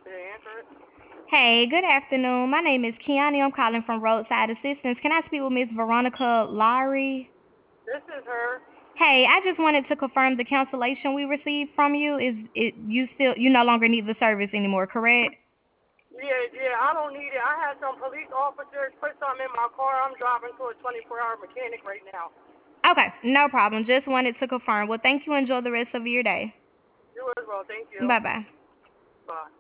they answer it? Hey, good afternoon. My name is Kiani. I'm calling from Roadside Assistance. Can I speak with Miss Veronica Lowry? This is her. Hey, I just wanted to confirm the cancellation we received from you. Is it you no longer need the service anymore, correct? Yeah, I don't need it. I had some police officers put something in my car. I'm driving to a 24-hour mechanic right now. Okay, no problem. Just wanted to confirm. Well, thank you. Enjoy the rest of your day. You as well. Thank you. Bye bye. Bye.